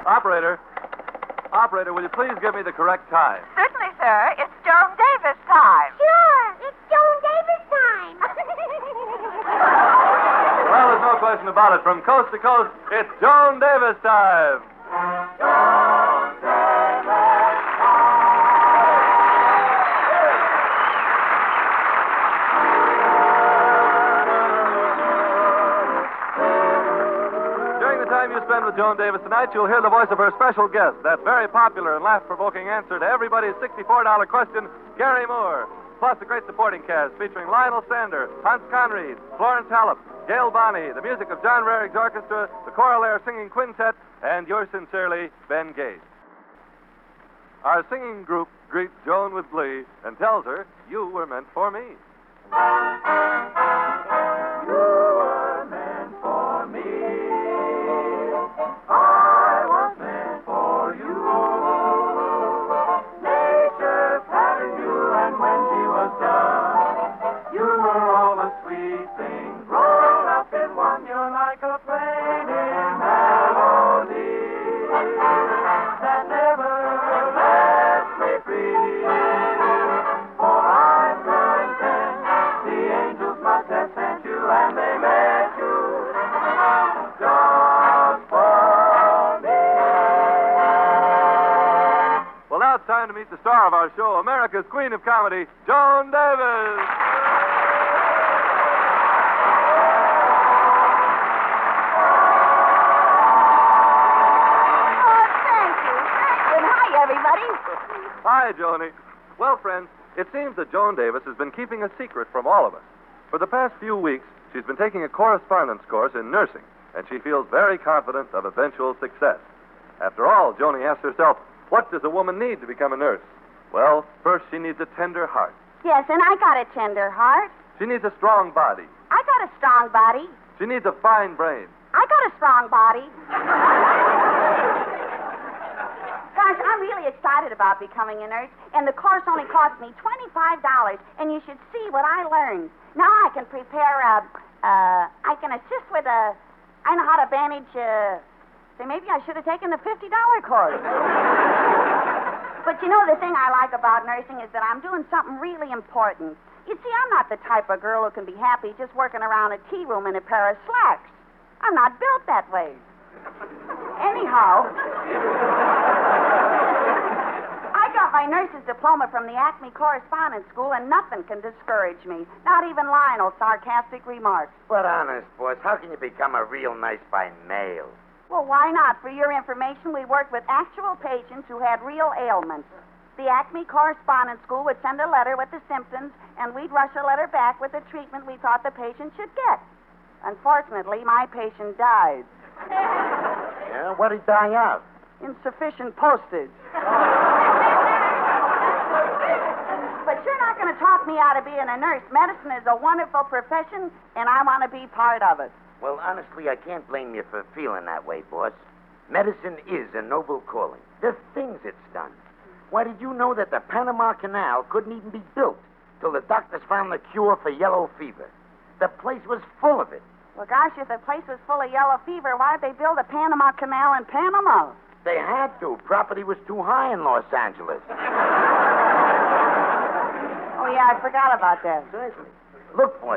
Operator. Operator, will you please give me the correct time? Certainly, sir. It's Joan Davis time. Sure, it's Joan Davis time. Well, there's no question about it. From coast to coast, it's Joan Davis time. During the time you spend with Joan Davis tonight, you'll hear the voice of her special guest, that very popular and laugh-provoking answer to everybody's $64 question, Gary Moore. Plus a great supporting cast featuring Lionel Sander, Hans Conried, Florence Hallop, Gail Bonney, the music of John Rarick's orchestra, the Choral Air Singing Quintet, and yours sincerely, Ben Gates. Our singing group greets Joan with glee and tells her, you were meant for me. You were meant for me. I was meant for you. Nature patterned you, and when she was done, you were all the sweet things rolled up in one. You're like a fading melody that never lets me free. For I'm content, the angels must have sent you, and they met you just for me. Well, now it's time to meet the star of our show, America's Queen of Comedy, Joan Davis. Thank you. And hi, everybody. Hi, Joni. Well, friends, it seems that Joan Davis has been keeping a secret from all of us. For the past few weeks, she's been taking a correspondence course in nursing, and she feels very confident of eventual success. After all, Joni asks herself, what does a woman need to become a nurse? Well, first she needs a tender heart. Yes, and I got a tender heart. She needs a strong body. I got a strong body. She needs a fine brain. I got a strong body. Gosh, I'm really excited about becoming a nurse, and the course only cost me $25, and you should see what I learned. Now I can prepare I can assist with I know how to bandage, say maybe I should have taken the $50 course. But you know, the thing I like about nursing is that I'm doing something really important. You see, I'm not the type of girl who can be happy just working around a tea room in a pair of slacks. I'm not built that way. Anyhow, I got my nurse's diploma from the Acme Correspondence School, and nothing can discourage me. Not even Lionel's sarcastic remarks. But honest, boss, how can you become a real nurse by mail? Well, why not? For your information, we worked with actual patients who had real ailments. The Acme Correspondence School would send a letter with the symptoms, and we'd rush a letter back with the treatment we thought the patient should get. Unfortunately, my patient died. Yeah, what'd he die of? Insufficient postage. But you're not going to talk me out of being a nurse. Medicine is a wonderful profession, and I want to be part of it. Well, honestly, I can't blame you for feeling that way, boss. Medicine is a noble calling. The things it's done. Why, did you know that the Panama Canal couldn't even be built till the doctors found the cure for yellow fever? The place was full of it. Well, gosh, if the place was full of yellow fever, why'd they build a Panama Canal in Panama? They had to. Property was too high in Los Angeles. Oh, yeah, I forgot about that. Look, boss.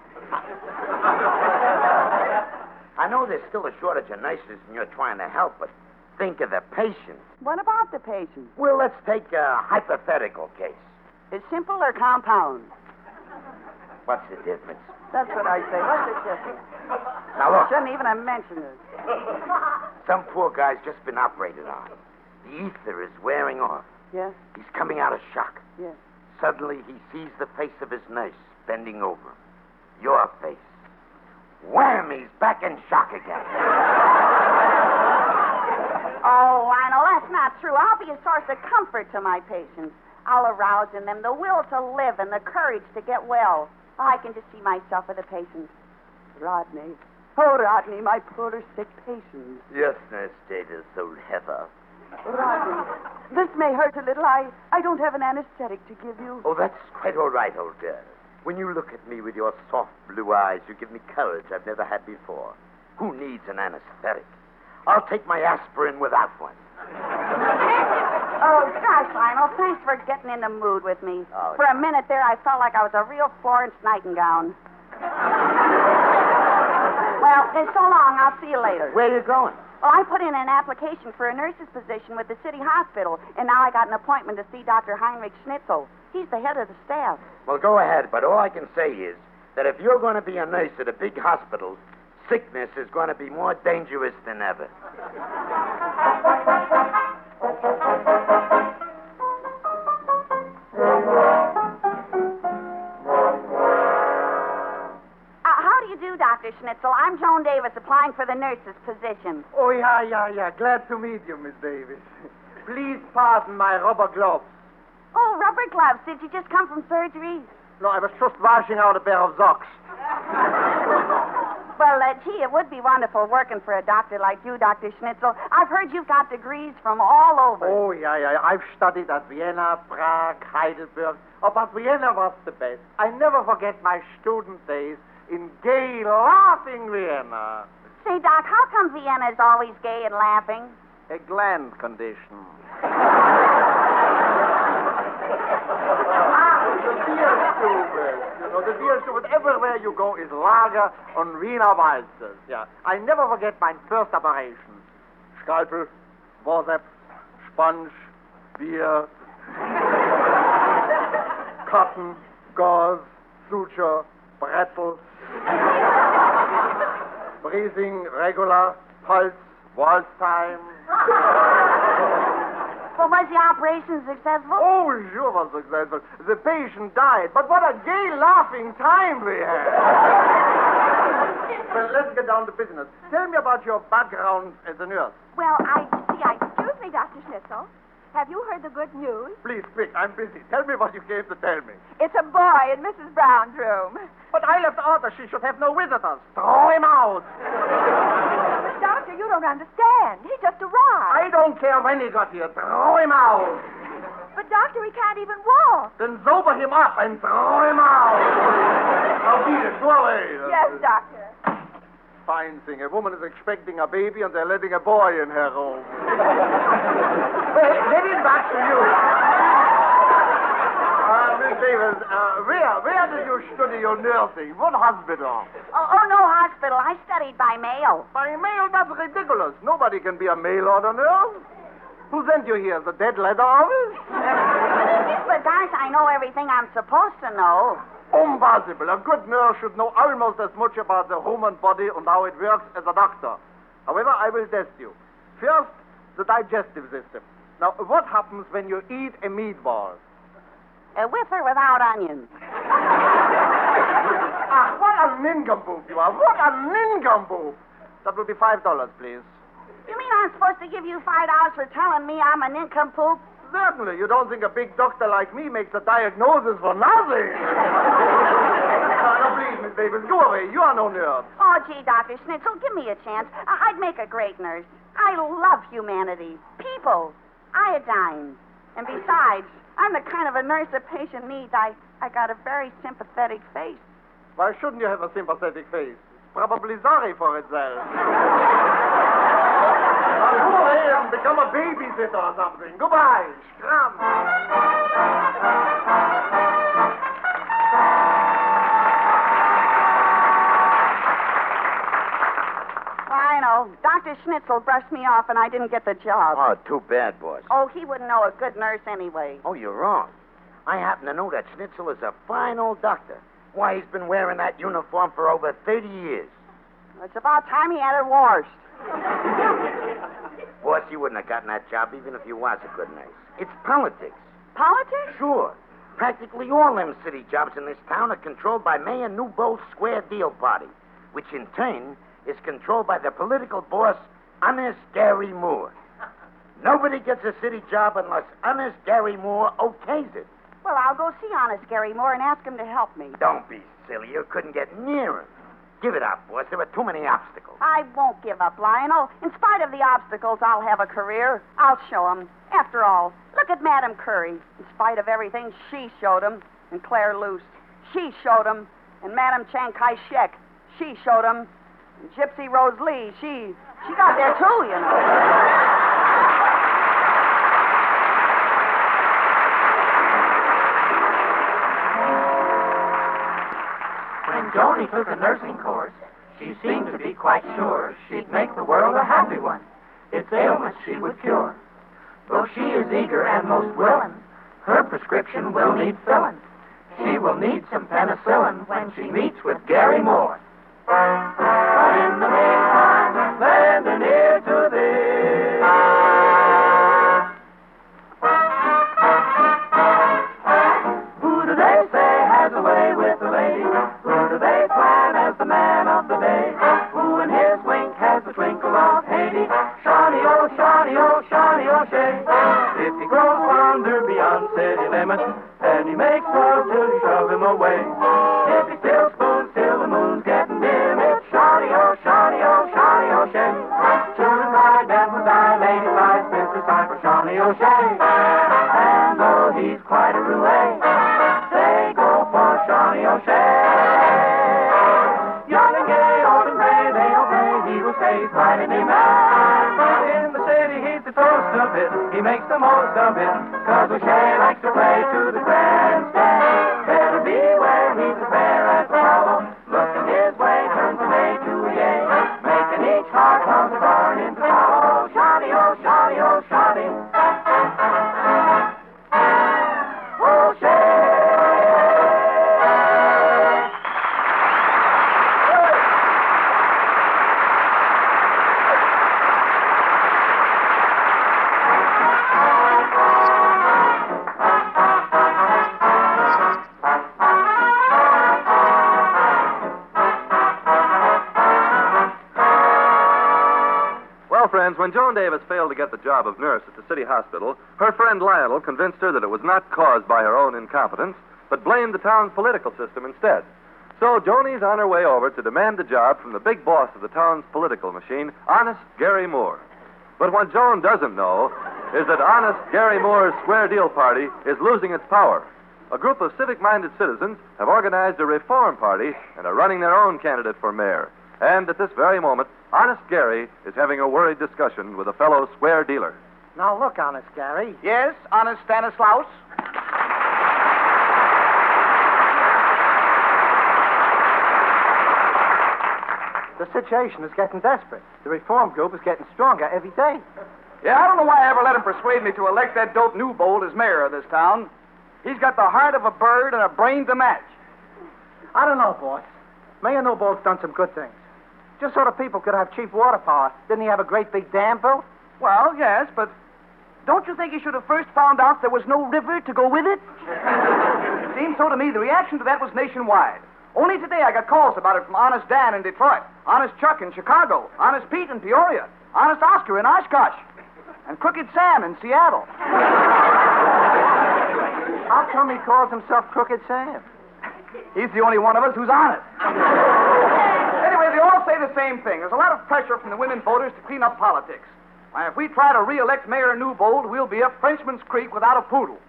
I know there's still a shortage of nurses and you're trying to help, but think of the patient. What about the patient? Well, let's take a hypothetical case. Is simple or compound? What's the difference? That's what I say. What's the difference? Now, look. Shouldn't even have mentioned it. Some poor guy's just been operated on. The ether is wearing off. Yes? He's coming out of shock. Yes. Suddenly, he sees the face of his nurse bending over him. Your face. Wham! He's back in shock again. Oh, Lionel, that's not true. I'll be a source of comfort to my patients. I'll arouse in them the will to live and the courage to get well. Oh, I can just see myself with the patients. Rodney. Oh, Rodney, my poor sick patient. Yes, Nurse Davis, old heifer. Rodney, this may hurt a little. I don't have an anesthetic to give you. Oh, that's quite all right, old girl. When you look at me with your soft blue eyes, you give me courage I've never had before. Who needs an anesthetic? I'll take my aspirin without one. Oh, gosh, Lionel, thanks for getting in the mood with me. Oh, For a minute there, I felt like I was a real Florence Nightingale. Well, then so long. I'll see you later. Where you going? Well, I put in an application for a nurse's position with the city hospital, and now I got an appointment to see Dr. Heinrich Schnitzel. He's the head of the staff. Well, go ahead, but all I can say is that if you're going to be a nurse at a big hospital, sickness is going to be more dangerous than ever. How do you do, Dr. Schnitzel? I'm Joan Davis, applying for the nurse's position. Oh, yeah. Glad to meet you, Miss Davis. Please pardon my rubber gloves. Oh, rubber gloves. Did you just come from surgery? No, I was just washing out a pair of socks. Well, gee, it would be wonderful working for a doctor like you, Dr. Schnitzel. I've heard you've got degrees from all over. Oh, yeah. I've studied at Vienna, Prague, Heidelberg. Oh, but Vienna was the best. I never forget my student days in gay, laughing Vienna. Say, Doc, how come Vienna is always gay and laughing? A gland condition. The Bierstube. You know, the Bierstube. Everywhere you go is Lager and Wiener Waltzes. Yeah. I never forget my first operations. Scalpel, forceps, sponge, beer, cotton, gauze, suture, pretzels, breathing regular, pulse, waltz time. Well, was the operation successful? Oh, sure was successful. The patient died, but what a gay, laughing time we had. Well, let's get down to business. Tell me about your background as a nurse. Well, excuse me, Dr. Schnitzel. Have you heard the good news? Please, quick, I'm busy. Tell me what you came to tell me. It's a boy in Mrs. Brown's room. But I left orders she should have no visitors. Throw him out. But, Doctor, you don't understand. He just arrived. I don't care when he got here. Throw him out. But, Doctor, he can't even walk. Then sober him up and throw him out. Now, Edith, go away. Yes, Doctor. Fine thing. A woman is expecting a baby and they're letting a boy in her room. Well, getting back to you. Miss Davis, where did you study your nursing? What hospital? Oh, no hospital. I studied by mail. By mail? That's ridiculous. Nobody can be a mail order nurse. Who sent you here? The dead letter office? But, gosh, I know everything I'm supposed to know. Impossible. A good nurse should know almost as much about the human body and how it works as a doctor. However, I will test you. First, the digestive system. Now, what happens when you eat a meatball? With or without onions? What a nincompoop you are. What a nincompoop. That will be $5, please. You mean I'm supposed to give you $5 for telling me I'm a nincompoop? Certainly. You don't think a big doctor like me makes a diagnosis for nothing. Now, please, Miss Davis, go away. You are no nurse. Oh, gee, Dr. Schnitzel, give me a chance. I'd make a great nurse. I love humanity, people, iodine. And besides, I'm the kind of a nurse a patient needs. I got a very sympathetic face. Why shouldn't you have a sympathetic face? It's probably sorry for itself. Now, go away and become a babysitter or something. Goodbye. Scram. I know. Dr. Schnitzel brushed me off and I didn't get the job. Oh, too bad, boss. Oh, he wouldn't know a good nurse anyway. Oh, you're wrong. I happen to know that Schnitzel is a fine old doctor. Why, he's been wearing that uniform for over 30 years. It's about time he had it washed. Boss, you wouldn't have gotten that job even if you was a good nurse. It's politics. Politics? Sure. Practically all them city jobs in this town are controlled by Mayor Newbold's Square Deal Party, which in turn is controlled by the political boss, Honest Gary Moore. Nobody gets a city job unless Honest Gary Moore okays it. Well, I'll go see Honest Gary Moore and ask him to help me. Don't be silly. You couldn't get near him. Give it up, boss. There are too many obstacles. I won't give up, Lionel. In spite of the obstacles, I'll have a career. I'll show him. After all, look at Madame Curie. In spite of everything, she showed him. And Claire Luce, she showed him. And Madame Chiang Kai-shek, she showed him. And Gypsy Rose Lee, she She got there, too, you know. When Joni took a nursing course, she seemed to be quite sure she'd make the world a happy one. Its ailments she would cure. Though she is eager and most willing, her prescription will need filling. She will need some penicillin when she meets with Gary Moore. But in the meantime, lend an ear to this. Who do they say has a way with the lady? Who do they plan as the man of the day? Who in his wink has the twinkle of Haiti? Shawnee, oh, Shawnee, oh, Shawnee, oh, Shay. If he grows fonder beyond city limits, and he makes love to shove him away. If he still spoons till the moon's getting dim, it's Shawnee, oh, Shawnee, oh, Shawnee, oh, Shay. Children cry, death will die, lady flies, Mr. Sign for Shawnee, oh, Shay. And though he's quite a roue, they go for Shawnee, oh, Shay. Young and gay, old and gray, they obey, he will stay quite an man. But in the city, he's the toast of it, he makes the most of it, 'cause O'Shea likes to play to the grandstand. Better beware, he's as fair as Apollo, looking his way, turns an A to a yay, making each heart comes a barn into hollow. Shawnee, oh, Shawnee, oh, Shawnee. Well, friends, when Joan Davis failed to get the job of nurse at the city hospital, her friend Lionel convinced her that it was not caused by her own incompetence, but blamed the town's political system instead. So Joni's on her way over to demand the job from the big boss of the town's political machine, honest Gary Moore. But what Joan doesn't know is that honest Gary Moore's Square Deal Party is losing its power. A group of civic-minded citizens have organized a reform party and are running their own candidate for mayor. And at this very moment, honest Gary is having a worried discussion with a fellow square dealer. Now, look, honest Gary. Yes, honest Stanislaus? The situation is getting desperate. The reform group is getting stronger every day. Yeah, I don't know why I ever let him persuade me to elect that dope Newbold as mayor of this town. He's got the heart of a bird and a brain to match. I don't know, boss. Mayor Newbold's done some good things. Just so the people could have cheap water power. Didn't he have a great big dam built? Well, yes, but don't you think he should have first found out there was no river to go with it? Seems so to me. The reaction to that was nationwide. Only today I got calls about it from Honest Dan in Detroit, Honest Chuck in Chicago, Honest Pete in Peoria, Honest Oscar in Oshkosh, and Crooked Sam in Seattle. How come he calls himself Crooked Sam? He's the only one of us who's honest. Anyway, they all say the same thing. There's a lot of pressure from the women voters to clean up politics. Why, if we try to re-elect Mayor Newbold, we'll be up Frenchman's Creek without a poodle.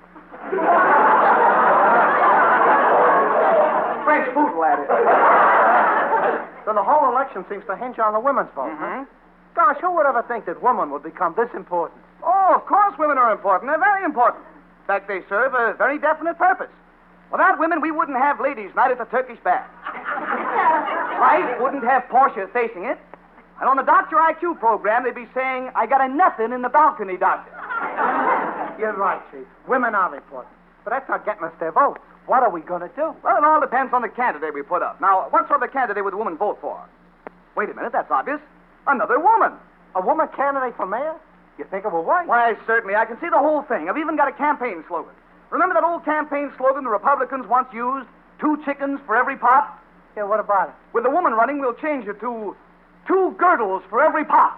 French poodle, that is. So the whole election seems to hinge on the women's vote, huh? Gosh, who would ever think that women would become this important? Oh, of course women are important. They're very important. In fact, they serve a very definite purpose. Without women, we wouldn't have ladies' night at the Turkish bath. Right? Wouldn't have Portia facing it. And on the Dr. IQ program, they'd be saying, I got a nothing in the balcony, doctor. You're right, Chief. Women are important. But that's not getting us their votes. What are we going to do? Well, it all depends on the candidate we put up. Now, what sort of a candidate would a woman vote for? Wait a minute, that's obvious. Another woman. A woman candidate for mayor? You think of a wife? Why, certainly. I can see the whole thing. I've even got a campaign slogan. Remember that old campaign slogan the Republicans once used? 2 chickens for every pot? Yeah, what about it? With the woman running, we'll change it to 2 girdles for every pot.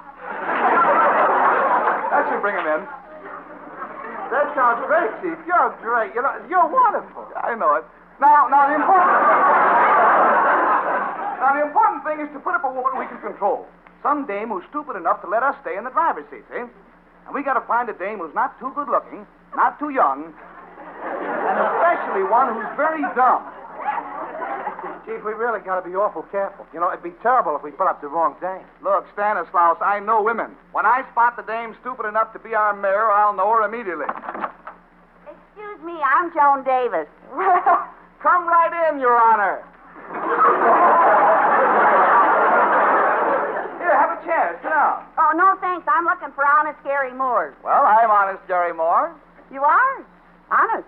That should bring him in. That sounds great, Chief. You're great. You're wonderful. I know it. Now the important thing is to put up a woman we can control. Some dame who's stupid enough to let us stay in the driver's seat, see? And we got to find a dame who's not too good looking, not too young, and especially one who's very dumb. Chief, we really got to be awful careful. You know, it'd be terrible if we put up the wrong dame. Look, Stanislaus, I know women. When I spot the dame stupid enough to be our mayor, I'll know her immediately. Excuse me, I'm Joan Davis. Come right in, Your Honor. Here, have a chair. Sit down. Oh, no, thanks. I'm looking for honest Gary Moore. Well, I'm honest Gary Moore. You are? Honest?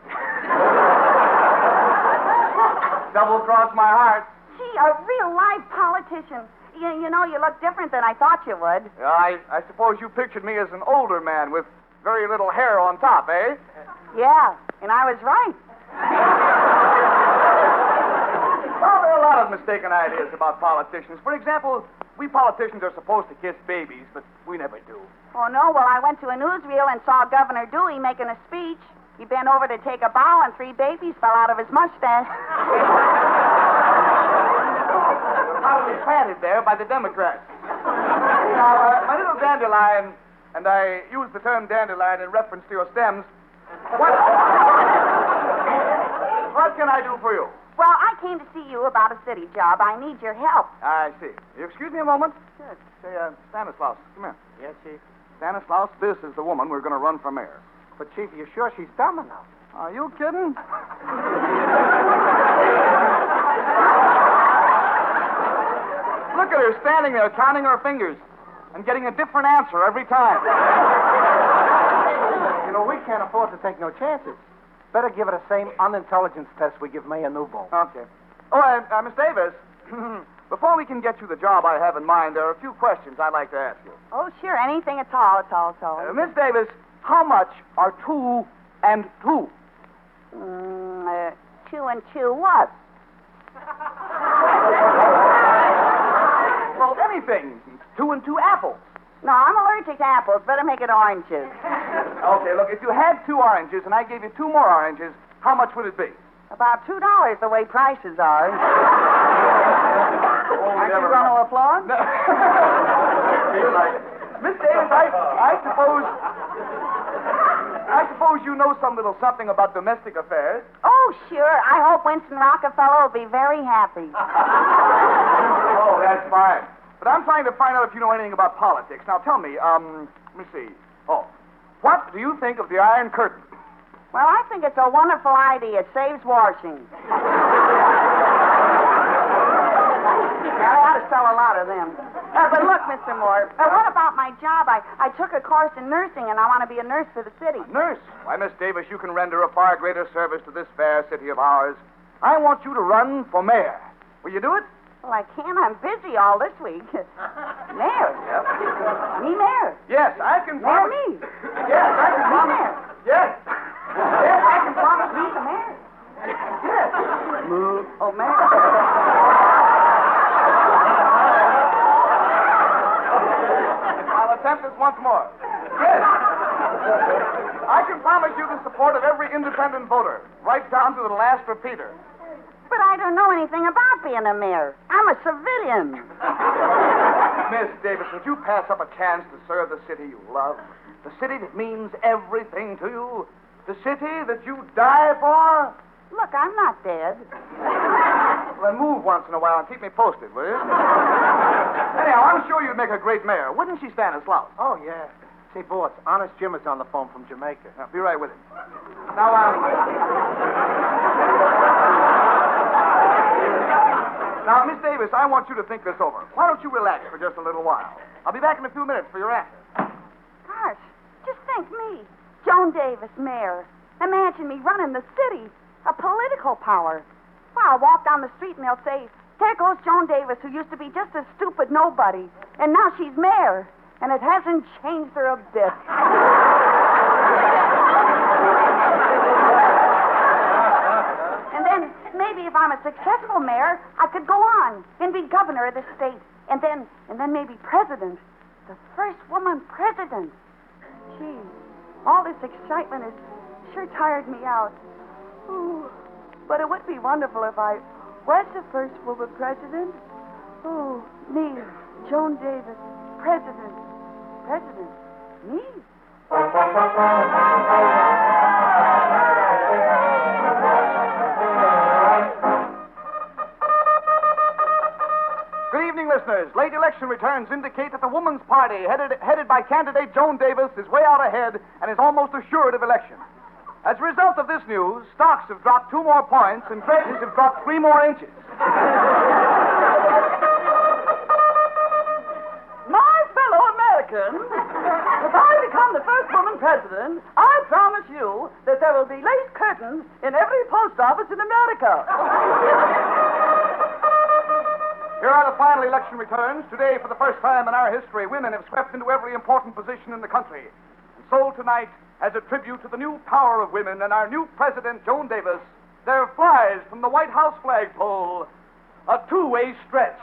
Double-cross my heart. Gee, a real live politician. You know, you look different than I thought you would. I suppose you pictured me as an older man with very little hair on top, eh? Yeah, and I was right. Well, there are a lot of mistaken ideas about politicians. For example, we politicians are supposed to kiss babies, but we never do. Oh, no, well, I went to a newsreel and saw Governor Dewey making a speech. He bent over to take a bow, and 3 babies fell out of his mustache. Probably planted there by the Democrats. Now, my little dandelion, and I use the term dandelion in reference to your stems, what can I do for you? Well, I came to see you about a city job. I need your help. I see. You excuse me a moment? Good. Say, Stanislaus, come here. Yes, Chief. Stanislaus, this is the woman we're going to run for mayor. But, Chief, are you sure she's dumb enough? Are you kidding? Look at her standing there counting her fingers and getting a different answer every time. You know, we can't afford to take no chances. Better give her the same unintelligence test we give Mayor Newbold. Okay. Oh, Miss Davis, before we can get you the job I have in mind, there are a few questions I'd like to ask you. Oh, sure, anything at all, Miss Davis, how much are 2 and 2? 2 and 2 what? Well, anything. 2 and 2 apples. No, I'm allergic to apples. Better make it oranges. Okay, look, if you had 2 oranges and I gave you 2 more oranges, how much would it be? About $2 the way prices are. Aren't you going to applaud? No. Miss Davis, I suppose you know some little something about domestic affairs. Oh, sure. I hope Winston Rockefeller will be very happy. Oh, that's fine. But I'm trying to find out if you know anything about politics. Now, tell me, let me see. Oh, what do you think of the Iron Curtain? Well, I think it's a wonderful idea. It saves washing. I ought to sell a lot of them. But look, Mr. Moore, what about my job? I took a course in nursing, and I want to be a nurse for the city. Nurse? Why, Miss Davis, you can render a far greater service to this fair city of ours. I want you to run for mayor. Will you do it? Well, I can't. I'm busy all this week. Mayor? Yep. Me mayor? Yes, I can Mayor promise. me? Yes, I can Me promise. mayor? Yes. Yes, I can promise. Me the mayor? Yes. Oh, mayor. I'll attempt this once more. Yes. I can promise you the support of every independent voter, right down to the last repeater. But I don't know anything about being a mayor. I'm a civilian. Miss Davis, would you pass up a chance to serve the city you love? The city that means everything to you? The city that you die for? Look, I'm not dead. Well, then move once in a while and keep me posted, will you? Anyhow, I'm sure you'd make a great mayor. Wouldn't she, Stanislaus? Oh, yeah. Say, boss, Honest Jim is on the phone from Jamaica. Now, be right with him. Now, Now, Miss Davis, I want you to think this over. Why don't you relax for just a little while? I'll be back in a few minutes for your answer. Gosh, just think me, Joan Davis, mayor. Imagine me running the city, a political power. Well, I'll walk down the street and they'll say, there goes Joan Davis, who used to be just a stupid nobody, and now she's mayor, and it hasn't changed her a bit. And then maybe if I'm a successful mayor, I could go on and be governor of the state, and then maybe president, the first woman president. Gee, all this excitement has sure tired me out. Ooh, but it would be wonderful if I was the first woman president. Oh, me, Joan Davis, president. President? Me? listeners, late election returns indicate that the Woman's Party, headed by candidate Joan Davis, is way out ahead and is almost assured of election. As a result of this news, stocks have dropped 2 more points and prices have dropped 3 more inches. My fellow Americans, if I become the first woman president, I promise you that there will be lace curtains in every post office in America. Here are the final election returns. Today, for the first time in our history, women have swept into every important position in the country. And so tonight, as a tribute to the new power of women and our new president, Joan Davis, there flies from the White House flagpole a 2-way stretch.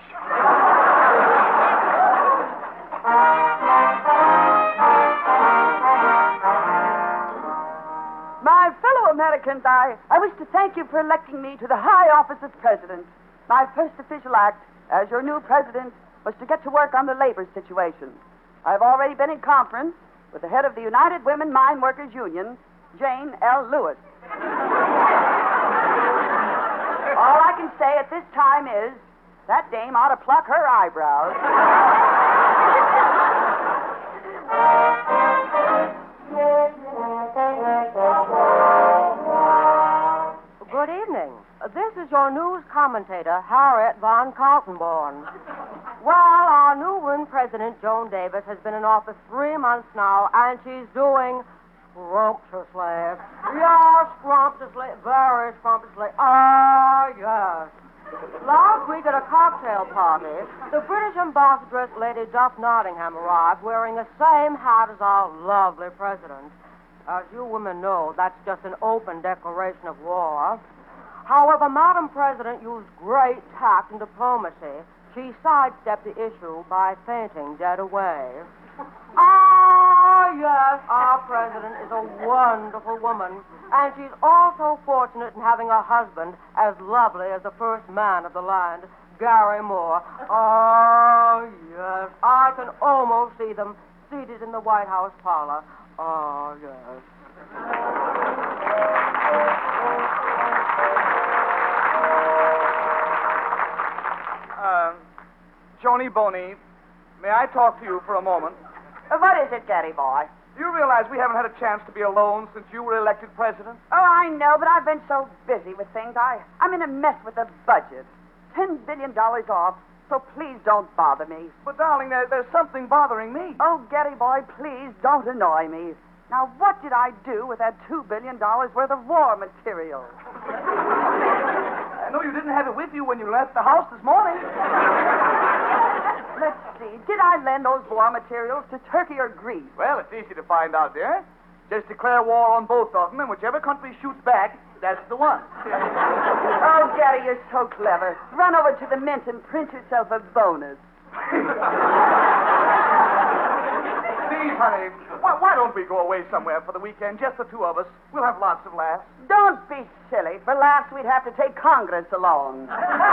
My fellow Americans, I wish to thank you for electing me to the high office of president. My first official act as your new president was to get to work on the labor situation. I've already been in conference with the head of the United Women Mine Workers Union, Jane L. Lewis. All I can say at this time is that dame ought to pluck her eyebrows. Good evening. This is your news commentator, Harriet von Kaltenborn. Well, our new woman president, Joan Davis, has been in office 3 months now, and she's doing scrumptiously. Yes, scrumptiously, very scrumptiously. Ah, yes. Last week at a cocktail party, the British ambassadress, Lady Duff Nottingham, arrived wearing the same hat as our lovely president. As you women know, that's just an open declaration of war. However, Madam President used great tact and diplomacy. She sidestepped the issue by fainting dead away. Ah, yes, our president is a wonderful woman, and she's also fortunate in having a husband as lovely as the first man of the land, Gary Moore. Ah, yes, I can almost see them seated in the White House parlor. Ah, yes. Joni Boney, may I talk to you for a moment? What is it, Daddy boy? Do you realize we haven't had a chance to be alone since you were elected president? Oh, I know, but I've been so busy with things. I'm in a mess with the budget. $10 billion off, so please don't bother me. But, darling, there's something bothering me. Oh, Getty boy, please don't annoy me. Now, what did I do with that $2 billion worth of war material? I know you didn't have it with you when you left the house this morning. Let's see. Did I lend those war materials to Turkey or Greece? Well, it's easy to find out, dear. Just declare war on both of them, and whichever country shoots back, that's the one. Oh, Getty, you're so clever. Run over to the mint and print yourself a bonus. Please, honey, why don't we go away somewhere for the weekend, just the 2 of us? We'll have lots of laughs. Don't be silly. For laughs, we'd have to take Congress along.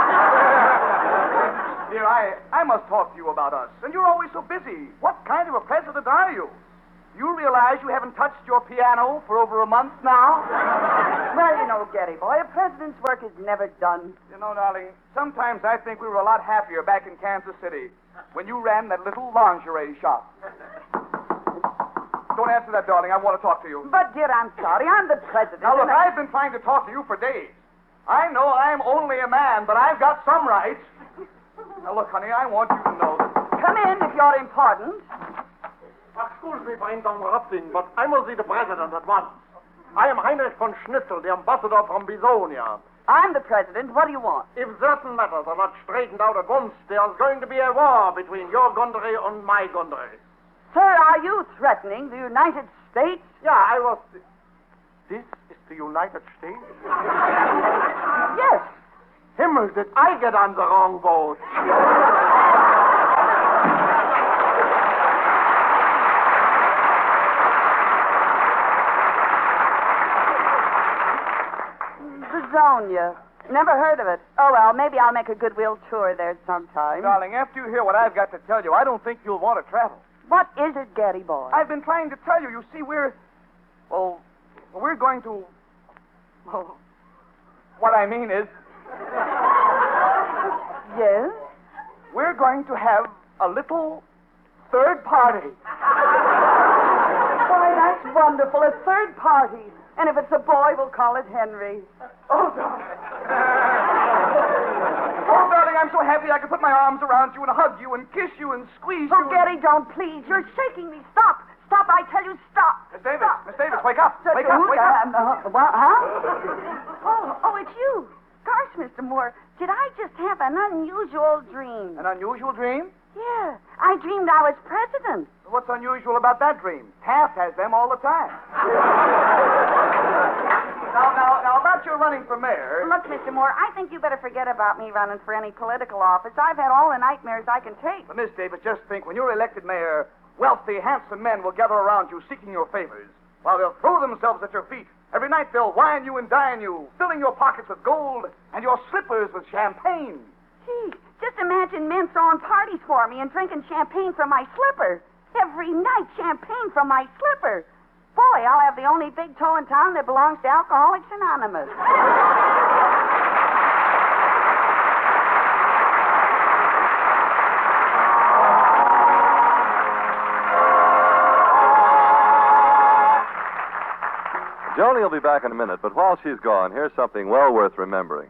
Dear, I must talk to you about us. And you're always so busy. What kind of a president are you? You realize you haven't touched your piano for over a month now? Well, you know, Getty boy, a president's work is never done. You know, darling, sometimes I think we were a lot happier back in Kansas City when you ran that little lingerie shop. Don't answer that, darling. I want to talk to you. But, dear, I'm sorry. I'm the president. Now, look, I've been trying to talk to you for days. I know I'm only a man, but I've got some rights. Now, look, honey, I want you to know that... Come in if you're important. Excuse me for interrupting, but I must see the president at once. I am Heinrich von Schnitzel, the ambassador from Bisonia. I'm the president. What do you want? If certain matters are not straightened out at once, there's going to be a war between your country and my country. Sir, are you threatening the United States? Yeah, I was... This is the United States? Yes. Himmel, did I get on the wrong boat? Bisonia. Never heard of it. Oh, well, maybe I'll make a goodwill tour there sometime. Darling, after you hear what I've got to tell you, I don't think you'll want to travel. What is it, Getty boy? I've been trying to tell you. You see, we're going to... Well, what I mean is... Yes? we're going to have a little third party. Why, that's wonderful. A third party. And if it's a boy, we'll call it Henry. Oh, darling. Oh, darling, I'm so happy I could put my arms around you and hug you and kiss you and squeeze you. Oh, Getty, don't, please. You're shaking me. Stop. Stop, I tell you, stop. Miss Davis, Stop. Miss Davis, wake up. Wake up, wake up. What, huh? Oh, it's you. Gosh, Mr. Moore, did I just have an unusual dream? An unusual dream? Yeah, I dreamed I was president. What's unusual about that dream? Taft has them all the time. Now, about your running for mayor. Look, Mr. Moore, I think you better forget about me running for any political office. I've had all the nightmares I can take. But, Miss Davis, just think, when you're elected mayor, wealthy, handsome men will gather around you seeking your favors, while they'll throw themselves at your feet. Every night they'll wine you and dine you, filling your pockets with gold and your slippers with champagne. Gee, just imagine men throwing parties for me and drinking champagne from my slipper. Every night, champagne from my slipper. Boy, I'll have the only big toe in town that belongs to Alcoholics Anonymous. Joni will be back in a minute, but while she's gone, here's something well worth remembering.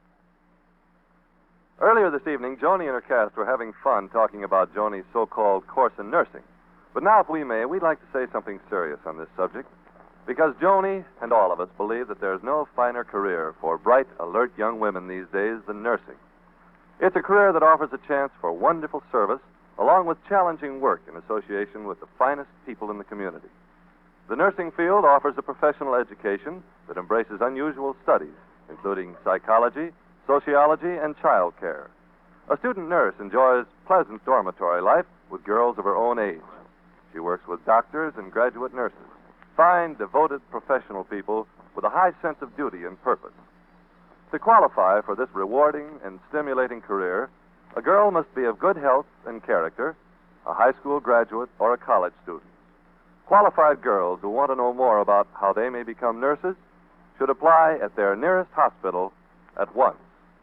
Earlier this evening, Joni and her cast were having fun talking about Joni's so-called course in nursing. But now, if we may, we'd like to say something serious on this subject, because Joni and all of us believe that there's no finer career for bright, alert young women these days than nursing. It's a career that offers a chance for wonderful service, along with challenging work in association with the finest people in the community. The nursing field offers a professional education that embraces unusual studies, including psychology, sociology, and child care. A student nurse enjoys pleasant dormitory life with girls of her own age. She works with doctors and graduate nurses, fine, devoted professional people with a high sense of duty and purpose. To qualify for this rewarding and stimulating career, a girl must be of good health and character, a high school graduate, or a college student. Qualified girls who want to know more about how they may become nurses should apply at their nearest hospital at once.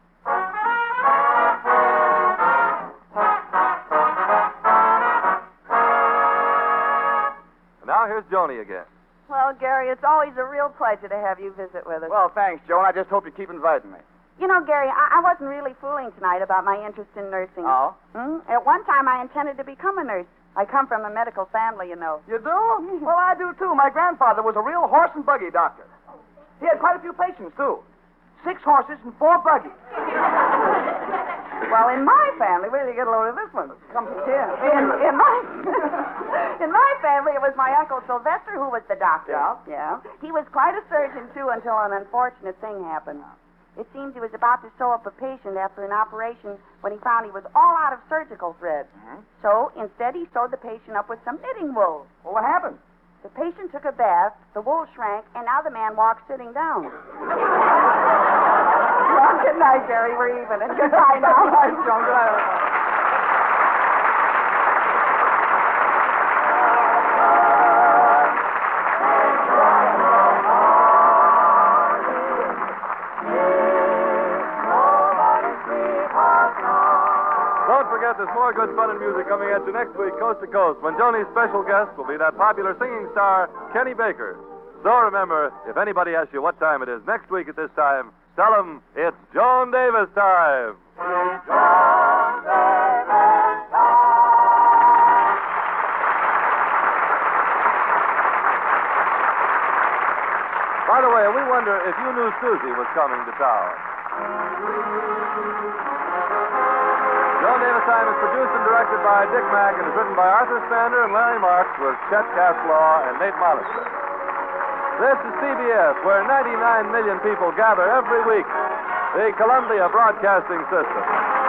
And now here's Joni again. Well, Gary, it's always a real pleasure to have you visit with us. Well, thanks, Joan. I just hope you keep inviting me. You know, Gary, I wasn't really fooling tonight about my interest in nursing. Oh? At one time, I intended to become a nurse. I come from a medical family, you know. You do? Well, I do, too. My grandfather was a real horse and buggy doctor. He had quite a few patients, too. 6 horses and 4 buggies. Well, in my family, where do you get a load of this one? Come here. In my family, it was my Uncle Sylvester who was the doctor. Yeah? Yeah. He was quite a surgeon, too, until an unfortunate thing happened. It seems he was about to sew up a patient after an operation when he found he was all out of surgical thread. Mm-hmm. So, instead, he sewed the patient up with some knitting wool. Well, what happened? The patient took a bath, the wool shrank, and now the man walks sitting down. Well, good night, Gary. We're even. And goodbye now. Good night, Joan. Good night. Don't forget there's more good fun and music coming at you next week, coast to coast, when Joni's special guest will be that popular singing star, Kenny Baker. So remember, if anybody asks you what time it is next week at this time, tell them it's Joan Davis time. By the way, we wonder if you knew Susie was coming to town. Joan Davis Time is produced and directed by Dick Mack and is written by Arthur Stander and Larry Marks with Chet Caslaw and Nate Mollister. This is CBS, where 99 million people gather every week. The Columbia Broadcasting System.